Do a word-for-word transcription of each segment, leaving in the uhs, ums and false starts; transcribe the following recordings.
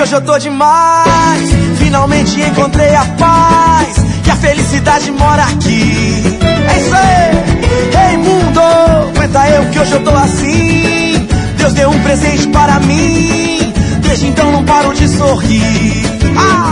hoje eu tô demais. Finalmente encontrei a paz, e a felicidade mora aqui. É isso aí. Ei mundo, aguenta eu que hoje eu tô assim. Deus deu um presente para mim, desde então não paro de sorrir. Ah!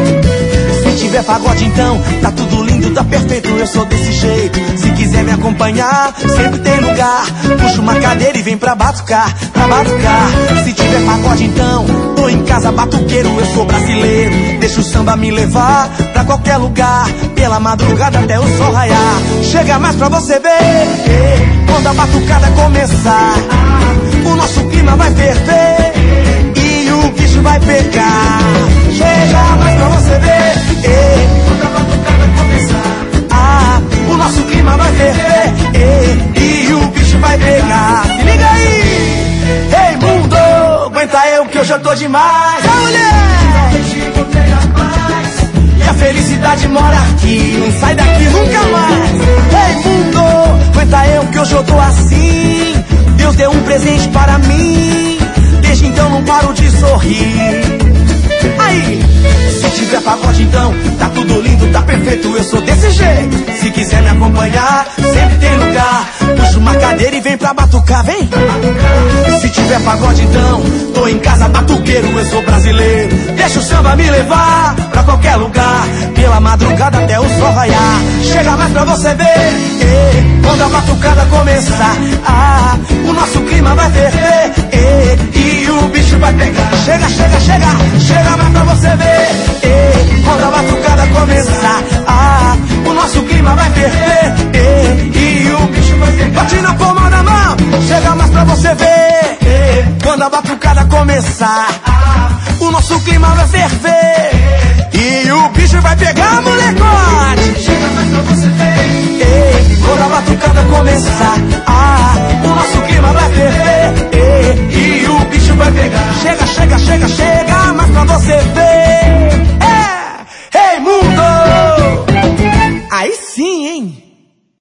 Se tiver pagode então, tá tudo lindo, tá perfeito, eu sou desse jeito. Se quiser me acompanhar, sempre tem lugar. Puxa uma cadeira e vem pra batucar, pra batucar. Se tiver pagode então, tô em casa batuqueiro, eu sou brasileiro. Deixa o samba me levar pra qualquer lugar, pela madrugada até o sol raiar. Chega mais pra você ver, quando a batucada começar, o nosso clima vai ferver e o bicho vai pegar. Chega mais pra você ver, ei, quando a batucada começar, ah, o nosso clima vai ferver, ei, e o bicho vai pegar. Se liga aí, ei mundo, aguenta eu que hoje eu tô demais. A mulher, encontrei a paz, e a felicidade mora aqui, não sai daqui nunca mais. Ei mundo, aguenta eu que hoje eu tô assim. Deus deu um presente para mim, desde então não paro de sorrir. Aí, se tiver pagode então, tá tudo lindo, tá perfeito, eu sou desse jeito. Se quiser me acompanhar, sempre tem lugar. Puxa uma cadeira e vem pra batucar, vem. Se tiver pagode então, tô em casa batuqueiro, eu sou brasileiro. Deixa o samba me levar pra qualquer lugar, pela madrugada até o sol raiar. Chega mais pra você ver, ei, quando a batucada começar, ah, o nosso clima vai ferver, ei, e o bicho vai pegar. Chega, chega, chega, chega mais pra você ver, ei, quando a batucada começar, ah, o nosso clima vai ferver, ei, e o bicho vai pegar. Bate na palma da mão, chega mais pra você ver, ei, quando a batucada começar, ah, o nosso clima vai ferver, e o bicho vai pegar, molecote. Chega mais pra você ver, ei, quando a batucada começar, ah, o nosso clima vai ferver, ei, e o bicho vai pegar. Chega, chega, chega, chega.